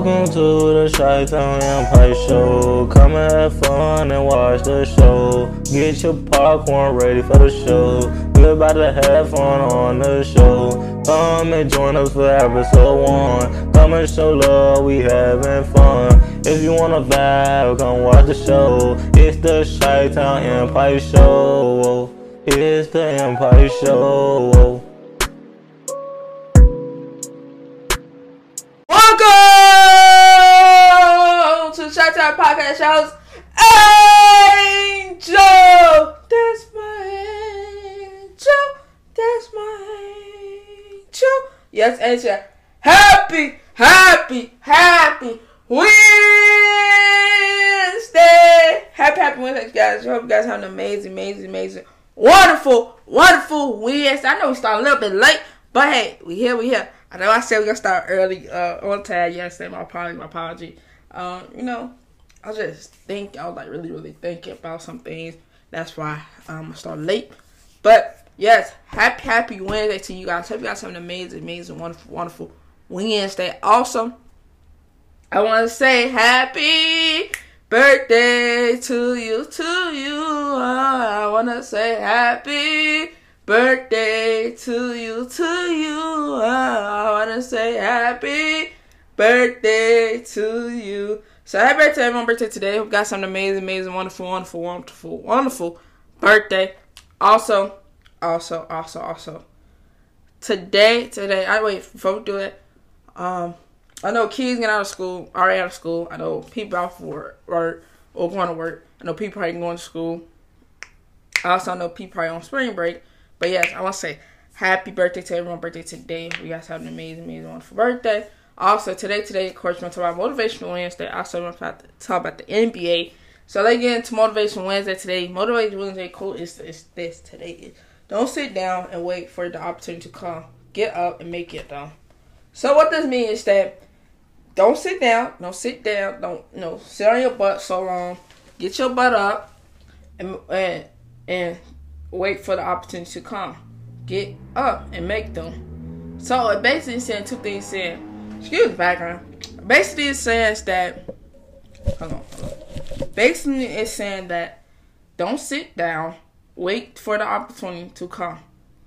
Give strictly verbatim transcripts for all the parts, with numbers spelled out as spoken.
Welcome to the Chi-Town Empire Show. Come and have fun and watch the show. Get your popcorn ready for the show. We're about to have fun on the show. Come and join us for episode one. Come and show love, we having fun. If you wanna vibe, come watch the show. It's the Chi-Town Empire Show. It's the Empire Show. Welcome to the Chi-Town Podcast Shows. Angel, that's my angel, that's my angel. Yes, Angel. Happy, happy, happy Wednesday. Happy, happy Wednesday, guys. I hope you guys have an amazing, amazing, amazing, wonderful, wonderful Wednesday. I know we started a little bit late, but hey, we here, we here. I know I said we're going to start early, uh, on time yesterday. My apology, my apology. Um, you know, I was just thinking, I was like really, really thinking about some things. That's why um, I started late. But, yes, happy, happy Wednesday to you guys. Hope you guys have an amazing, amazing, wonderful, wonderful Wednesday. Also, I want to say happy birthday to you, to you. Uh, I want to say happy birthday to you, to you. Uh, I want to say happy birthday to you. So happy birthday, everyone. Birthday today. We've got something amazing, amazing, wonderful, wonderful, wonderful, wonderful birthday. Also, also, also, also. Today, today, I wait, before we do it, um, I know kids get out of school, already out of school. I know people out for work, or, or going to work. I know people probably going to school. I also know people probably on spring break. But yes, I want to say happy birthday to everyone's birthday today. You guys have an amazing, amazing, wonderful birthday. Also, today, today, of course, we're going to talk about Motivational Wednesday. Also, we're going to talk about the N B A. So, let's get into Motivation Wednesday today. Motivation Wednesday quote is, is this today. Don't sit down and wait for the opportunity to come. Get up and make it done. So, what this means is that don't sit down. Don't sit down. Don't, you know, sit on your butt so long. Get your butt up and and and wait for the opportunity to come. Get up and make them. So it basically saying two things. Saying, excuse the background. Basically, it's saying that. Hold on, hold on. Basically, it's saying that don't sit down. Wait for the opportunity to come.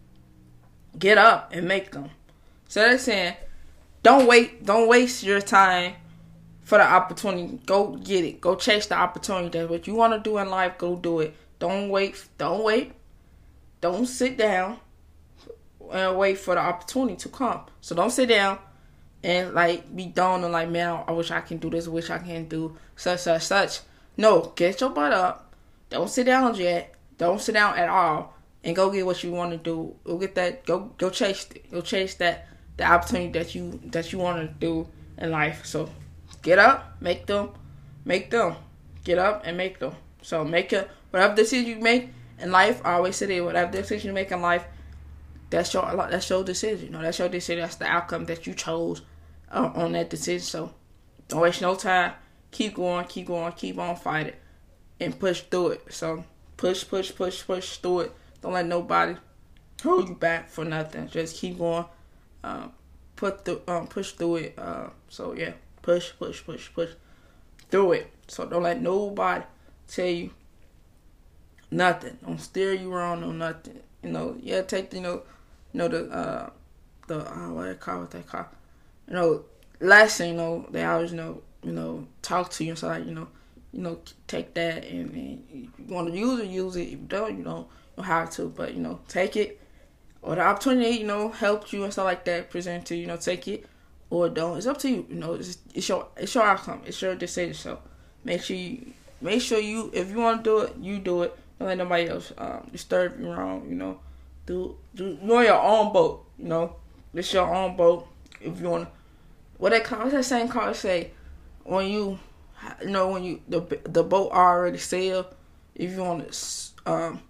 Get up and make them. So they're saying, don't wait. Don't waste your time for the opportunity. Go get it. Go chase the opportunity. That's what you want to do in life. Go do it. Don't wait. Don't wait. Don't sit down and wait for the opportunity to come. So don't sit down and like be done and like, man, I wish I can do this, I wish I can do such, such, such. No, get your butt up. Don't sit down yet. Don't sit down at all. And go get what you want to do. Go get that. Go go chase it. Go chase that the opportunity that you that you want to do in life. So get up, make them, make them. Get up and make them. So make it whatever decision you make in life. I always say that whatever decision you make in life, that's your that's your decision. You know, that's your decision. That's the outcome that you chose uh, on that decision. So don't waste no time. Keep going, keep going, keep on fighting, and push through it. So push, push, push, push through it. Don't let nobody hold you back for nothing. Just keep going. Um, put the um, push through it. Uh, so yeah, push, push, push, push through it. So don't let nobody tell you nothing. Don't steer you wrong. No nothing. You know. Yeah. Take you know. You know the uh the uh, what they call what they call. You know. Lesson. You know. They always you know. You know. Talk to you and so like you know. You know. Take that and, and you want to use it. Use it. If you don't, you don't. You don't have to. But you know. Take it. Or the opportunity. You know. Help you and stuff like that. Present to you. You know. Take it. Or don't. It's up to you. You know. It's it's your it's your outcome. It's your decision. So make sure you make sure you if you want to do it, you do it. Don't let nobody else um, disturb you wrong, you know. Do do know your own boat, you know. It's your own boat. If you want, what they call what's that same call say when you, you know, when you the the boat already sailed. If you want to, um,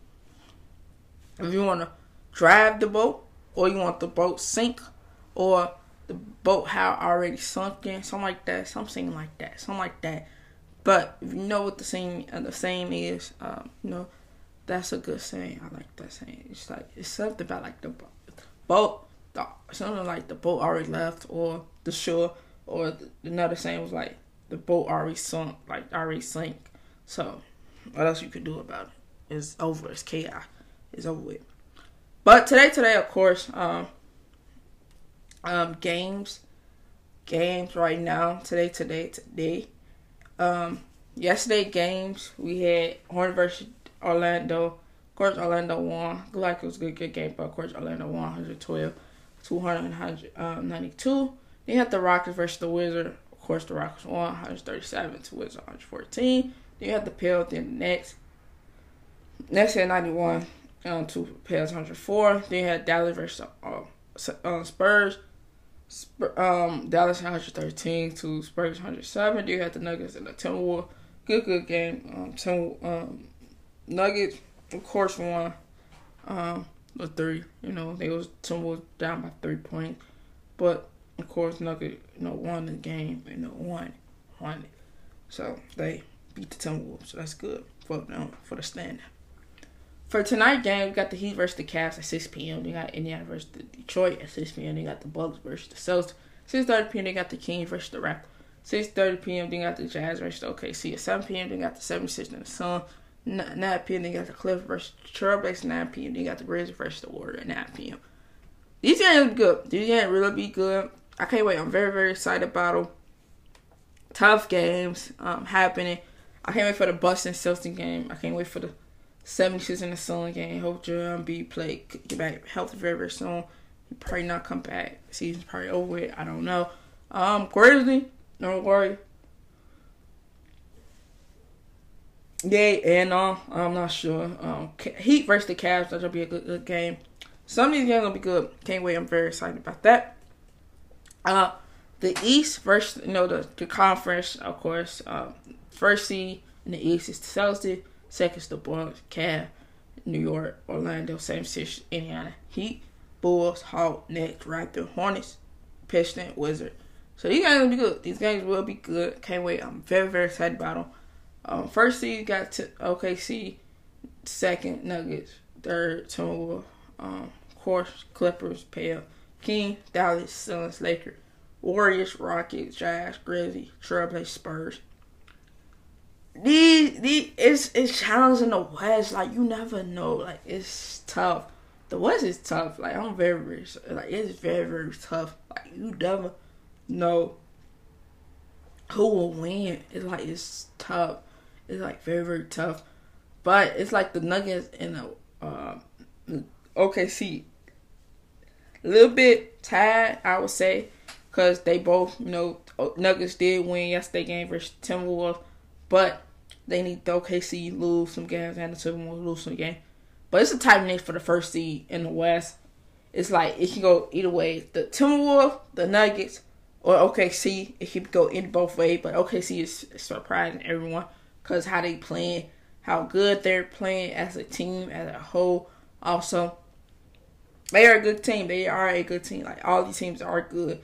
if you want to drive the boat, or you want the boat sink, or the boat have already sunk in, something like that, something like that, something like that. But if you know what the same uh, the same is, um, you know. That's a good saying. I like that saying. It's like it's something about like the boat, the, something like the boat already left, or the shore, or the, another saying was like the boat already sunk, like already sank. So what else you could do about it? It's over. It's chaos. It's over with. But today, today, of course, um, um, games, games right now. Today, today, today. Um, yesterday games we had Hornets versus Orlando. Of course, Orlando won. Looked like it was a good, good game, but of course, Orlando won one twelve to one ninety-two. Then you had the Rockets versus the Wizards. Of course, the Rockets won one thirty-seven to Wizards one fourteen. Then you had the Pels. Then the Nets. Nets had ninety-one um, to Pels one oh four. Then you had Dallas versus uh, uh, Spurs. Spur, um, Dallas one thirteen to Spurs one oh seven. Then you had the Nuggets and the Timberwolves. Good, good game. Um, Tim, um, Nuggets, of course, won. Um, the three. You know, they was Timberwolves down by three points, but of course, Nuggets, you know, won the game. You know, won, won it. So they beat the Timberwolves. So that's good for them, for the standing. For tonight's game, we got the Heat versus the Cavs at six p.m. They got Indiana versus the Detroit at six p.m. They got the Bucks versus the Celtics. six thirty p.m. They got the Kings versus the Raptors. six thirty p.m. They got the Jazz versus the O K C. At seven p.m. They got the seventy-sixers and the Suns. nine p.m. They got the Clippers versus the Trailblazers. nine p.m. They got the Grizzlies versus the Warriors at nine p.m. These games be good. These games really be good. I can't wait. I'm very, very excited about them. Tough games um, happening. I can't wait for the Bucks and Celtics game. I can't wait for the seventy-sixers and the Suns game. Hope Joel Embiid play get back healthy very, very soon. He probably not come back. Season's probably over with. I don't know. Um, Grizzly, don't worry. Yeah, and uh, I'm not sure. Um, Heat versus the Cavs. That'll be a good, good game. Some of these games will be good. Can't wait. I'm very excited about that. Uh, the East versus, you know, the, the conference, of course. Uh, first seed in the East is the Celtics. Second is the Bucks, Cavs, New York, Orlando, San Francisco, Indiana, Heat, Bulls, Hawks, Nets, Raptors, Hornets, Pistons, Wizards. So these games will be good. These games will be good. Can't wait. I'm very, very excited about them. Um, first seed got to O K C. Second, Nuggets. Third, Timberwolves. Um, of course, Clippers, Pels, Kings, Dallas, Suns, Lakers, Warriors, Rockets, Jazz, Grizzlies, Trailblazers, Spurs. These, these, it's it's challenging in the West. Like, you never know. Like, it's tough. The West is tough. Like, I'm very, very, like, it's very, very tough. Like, you never know who will win. It's like, it's tough. It's like very, very tough. But it's like the Nuggets and the uh, O K C. A little bit tired, I would say, because they both, you know, Nuggets did win yesterday game versus Timberwolves, but they need the O K C lose some games and the Timberwolves lose some games. But it's a tight race for the first seed in the West. It's like it can go either way. The Timberwolves, the Nuggets, or O K C, it can go in both ways. But O K C is surprising everyone because how they playing, how good they're playing as a team, as a whole. Also, they are a good team. They are a good team. Like, all these teams are good.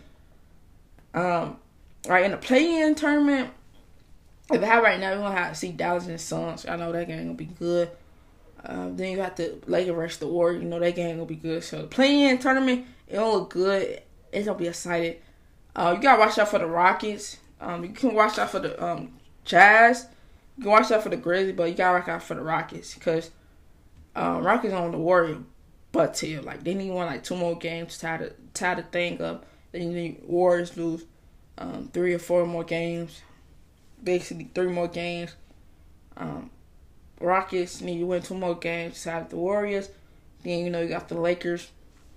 Um, right in the play-in tournament, if I have right now, we're gonna have to see Dallas and the Suns. I know that game gonna be good. Um, then you got the Lakers versus the Warriors. You know that game gonna be good. So the play-in tournament, it don't look good. It's gonna be excited. Uh, you gotta watch out for the Rockets. Um, you can watch out for the um, Jazz. You can watch out for the Grizzlies, but you gotta watch out for the Rockets because um, Rockets on the Warriors butt tail. Like, they need one like two more games to tie the tie the thing up. Then you need Warriors lose um, three or four more games. Basically, three more games. Um, Rockets need to win two more games to tie the Warriors. Then, you know, you got the Lakers.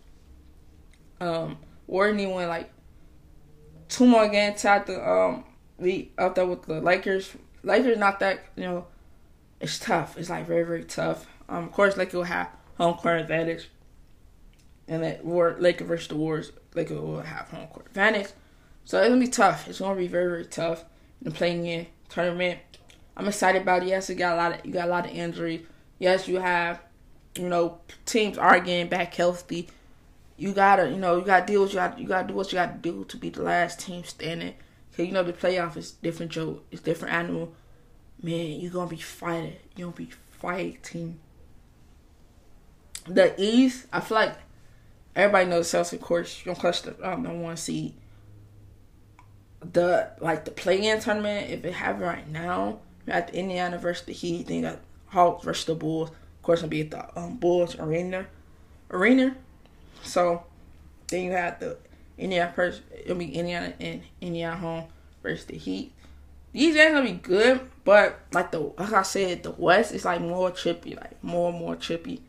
Um, Warriors need to win like two more games to tie the um lead up there with the Lakers. Lakers not that, you know, it's tough. It's like very, very tough. Um, of course, Lakers will have home court advantage. And that War Lakers versus the Warriors, Lakers will have home court advantage. So it's gonna be tough. It's gonna be very, very tough in the play-in tournament. I'm excited about it. Yes, you got a lot of you got a lot of injuries. Yes, you have, you know, teams are getting back healthy. You gotta, you know, you gotta deal with you gotta, you gotta do what you gotta do to be the last team standing. Cause you know the playoff is different, Joe. It's different animal. Man, you're gonna be fighting. You're gonna be fighting. The East, I feel like everybody knows Celtics, of course, you're gonna clutch the um, number one seed. the like the play-in tournament, if it happened right now, you got the Indiana versus the Heat, then you got Hawks versus the Bulls. Of course, it'll be at the um, Bulls arena. Arena. So then you have the Indiana first. It'll be Indiana and Indiana home versus the Heat. These games gonna be good, but like the like I said, the West is like more trippy, like more and more trippy.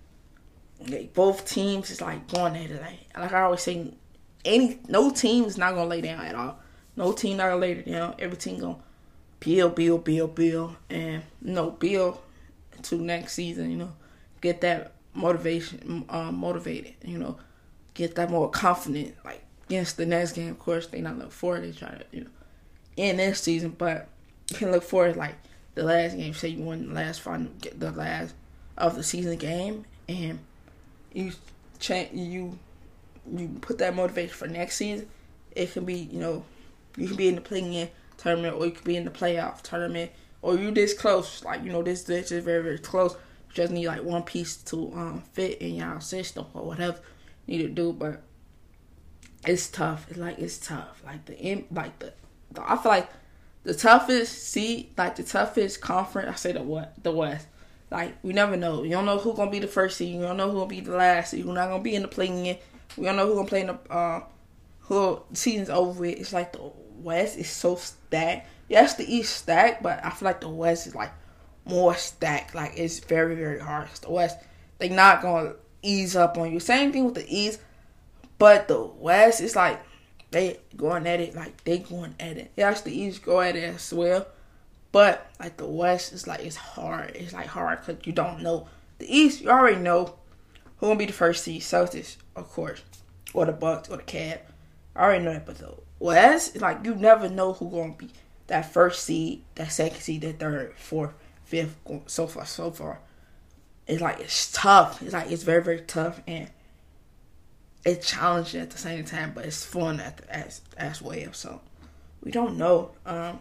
Like both teams is like going at it. Like like I always say, any no team is not gonna lay down at all. No team not gonna lay down. Every team gonna build, build, build, build, and you know build to next season. You know, get that motivation, um, motivated. You know, get that more confident. Like against the next game, of course, they not look forward. They try to you know end this season, but you can look forward like the last game. Say you won the last final, get the last of the season game, and you change you you put that motivation for next season. It can be you know you can be in the play-in tournament, or you could be in the playoff tournament, or you this close. Like you know this this is very very close. You just need like one piece to um fit in your system or whatever you need to do, but it's tough. It's like it's tough. Like the like the, the I feel like the toughest seed, like the toughest conference. I say the what the West. Like we never know. You don't know who's gonna be the first seed. You don't know who gonna be the last seed. You're not gonna be in the play-in. We don't know who gonna play in the uh who the season's over with. It's like the West is so stacked. Yes, the East stacked, but I feel like the West is like more stacked. Like it's very very hard. The West, they not gonna ease up on you. Same thing with the East, but the West is like they going at it. Like they going at it. Yes, the East go at it as well, but like the West is like it's hard. It's like hard because you don't know. The East, you already know who gonna be the first seed. Celtics, of course, or the Bucks or the Cavs. I already know that, but the West, like you never know who gonna be that first seed, that second seed, that third, fourth, fifth, so far, so far. It's like it's tough. It's like it's very, very tough, and it's challenging at the same time, but it's fun at the, as as well. So we don't know. Um,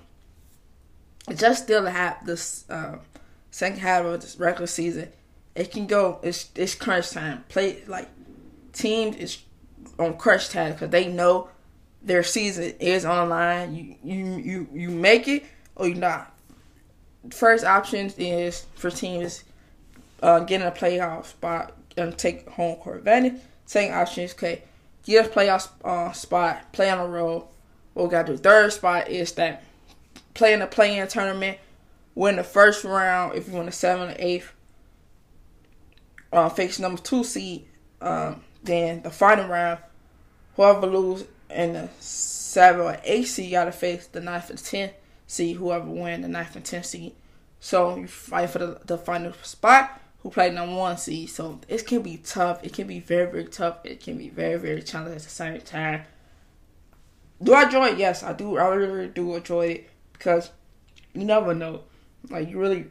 just still have this um, second half of this regular season. It can go. It's it's crunch time. Play like teams is on crunch time because they know their season is on the line. You you you you make it or you not. First option is for teams uh, getting a playoff spot and take home court advantage. Second option is okay, get a playoff uh, spot, play on the road. What we gotta do? Third spot is that play in the play-in tournament, win the first round. If you win the seventh or eighth, uh, face number two seed. Um, then the final round, whoever lose in the seven or eight seed gotta face the ninth and tenth seed. Whoever win the ninth and tenth seed. So you fight for the, the final spot. Who played number one seed? So it can be tough. It can be very very tough. It can be very very challenging at the same time. Do I enjoy it? Yes, I do. I really, really do enjoy it because you never know. Like you really,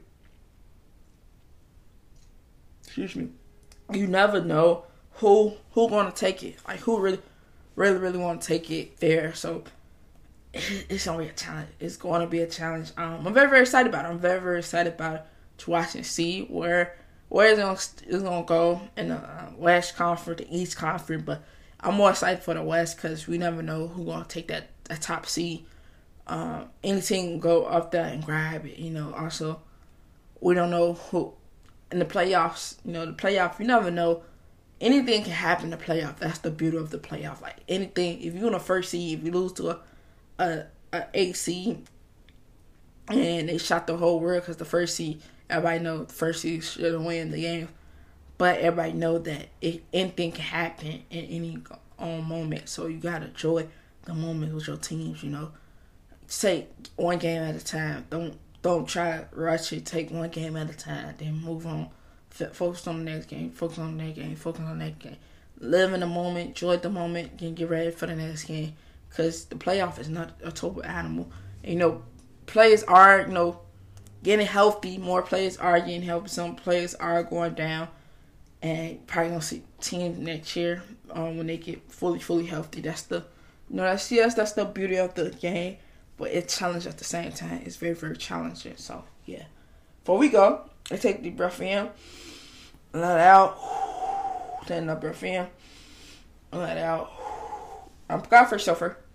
excuse me, you never know who who gonna take it. Like who really, really, really want to take it there. So it's gonna be a challenge. It's going to be a challenge. Um, I'm very, very excited about it. I'm very, very excited about it to watch and see where where it's gonna, it's gonna go in the uh, West Conference, the East Conference. But I'm more excited for the West because we never know who's gonna take that, that top seed. Um, any team can go up there and grab it. You know. Also, we don't know who in the playoffs. You know, the playoff. You never know. Anything can happen in the playoff. That's the beauty of the playoff. Like anything, if you're in the first seed, if you lose to a a, a eight seed, and they shot the whole world because the first seed, everybody know the first seed should win the game, but everybody know that it, anything can happen in any own moment. So you gotta enjoy the moment with your teams. You know, take one game at a time. Don't don't try to rush it. Take one game at a time, then move on. Focus on the next game. Focus on the next game. Focus on the next game. Live in the moment. Enjoy the moment. And get ready for the next game. Because the playoff is not a total animal. You know, players are, you know, getting healthy. More players are getting healthy. Some players are going down. And probably going to see teams next year um, when they get fully, fully healthy. That's the, you know, that's, yes, that's the beauty of the game. But it's challenging at the same time. It's very, very challenging. So, yeah. Before we go, let's take a deep breath in. Let it out. Take another breath in. Let it out. I'm God for chauffeur.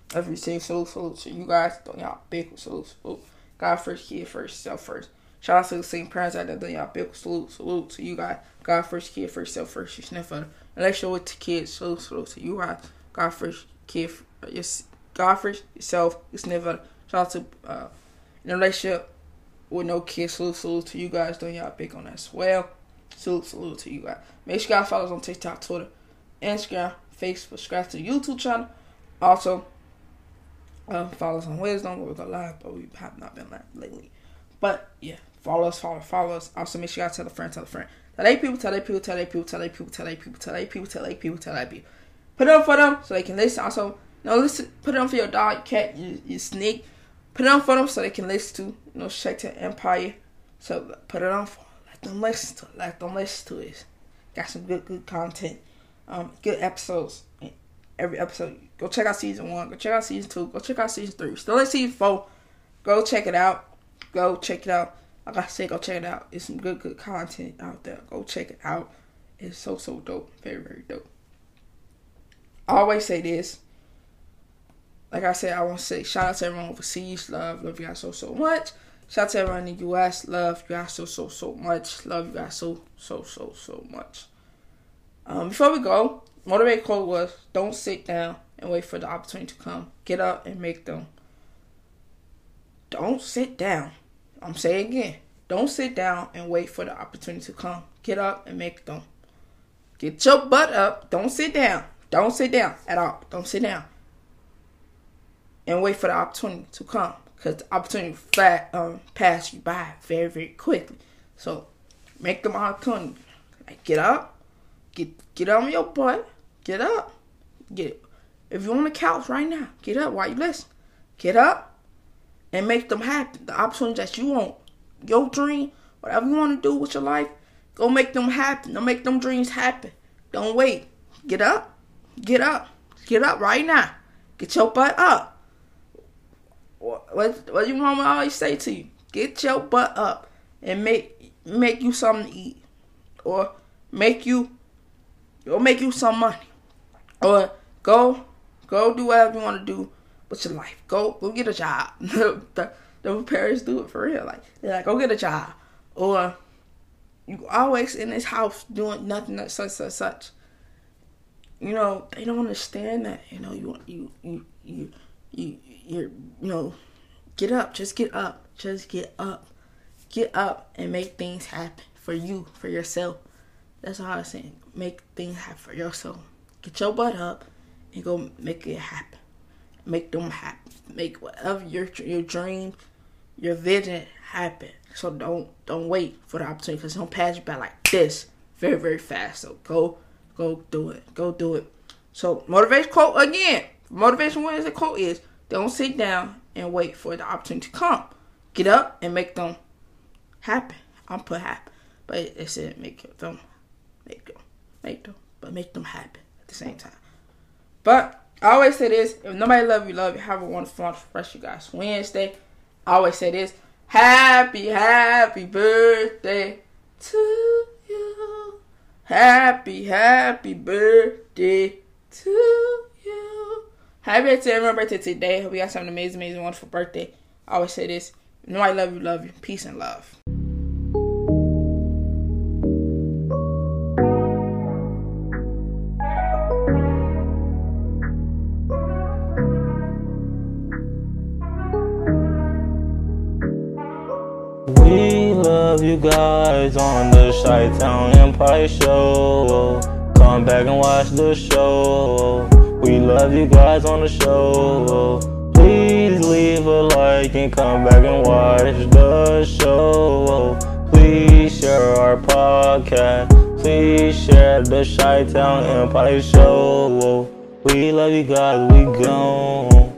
Every say salute, salute to you guys. Doing y'all big salute, salute. God first, kid first, self first. Shout out to the same parents out there doing y'all big salute, salute to you guys. God first, kid first, self first. You sniff at unless you're with the kids, salute, salute to you guys. God first, kid, yes, God first, yourself, you sniff at. Shout out to uh, in a relationship with no kids, salute, salute to you guys. Doing y'all big on that as well. Salute, salute to you guys. Make sure you guys follow us on TikTok, Twitter, Instagram, Facebook, subscribe to the YouTube channel. Also, uh, follow us on Wisdom, where we go live, but we have not been live lately. But yeah, follow us, follow, follow us. Also, make sure you guys tell a friend, tell a friend. Tell eight people, tell eight people, tell eight people, tell eight people, tell eight people, tell eight people, tell eight people, tell eight people. Put it on for them so they can listen. Also, you know, listen. Put it on for your dog, your cat, your, your snake. Put it on for them so they can listen to, you know, Shake Empire. So put it on for them. Let them listen to it. Let them listen to it. Got some good, good content. Um, good episodes. Every episode. Go check out season one. Go check out season two. Go check out season three. Still in season four. Go check it out. Go check it out. Like I said, go check it out. It's some good, good content out there. Go check it out. It's so, so dope. Very, very dope. I always say this. Like I said, I want to say shout out to everyone overseas. Love, love you guys so, so much. Shout out to everyone in the U S. Love you guys so, so, so much. Love you guys so, so, so, so much. Um, before we go, motivate quote was, don't sit down and wait for the opportunity to come. Get up and make them. Don't sit down. I'm saying again. Don't sit down and wait for the opportunity to come. Get up and make them. Get your butt up. Don't sit down. Don't sit down at all. Don't sit down. And wait for the opportunity to come. Because the opportunity flat, um, pass you by very, very quickly. So, make them opportunity. Like, get up. Get get on your butt. Get up. Get If you're on the couch right now, get up while you listen. Get up and make them happen. The opportunity that you want. Your dream, whatever you want to do with your life, go make them happen. Don't make them dreams happen. Don't wait. Get up. Get up. Get up right now. Get your butt up. What, what, what your mama always say to you? Get your butt up and make make you something to eat, or make you, or make you some money, or go go do whatever you want to do with your life. Go go get a job. the, the parents do it for real. Like they're like, go get a job, or you always in this house doing nothing, such such such. You know, they don't understand that. You know, you you you you you you're you know, get up. Just get up. Just get up. Get up and make things happen for you, for yourself. That's all I'm saying. Make things happen for yourself. Get your butt up and go make it happen. Make them happen. Make whatever your your dream, your vision happen. So don't don't wait for the opportunity, because don't pass you by like this very very fast. So go. Go do it. Go do it. So, motivation quote again. Motivation Wednesday quote is, don't sit down and wait for the opportunity to come. Get up and make them happen. I'm put happen. But it said make them. Make them. Make them. But make them happen at the same time. But, I always say this. If nobody love you, love you. Have a wonderful, wonderful rest of you guys Wednesday. I always say this. Happy, happy birthday to you. Happy, happy birthday to you. Happy birthday, everyone birthday today. Hope you guys have an amazing, amazing, wonderful birthday. I always say this. You know I love you, love you. Peace and love. We love you guys on the Chi-Town Empire Show. Come back and watch the show. We love you guys on the show. Please leave a like and come back and watch the show. Please share our podcast. Please share the Chi-Town Empire Show. We love you guys. We gone.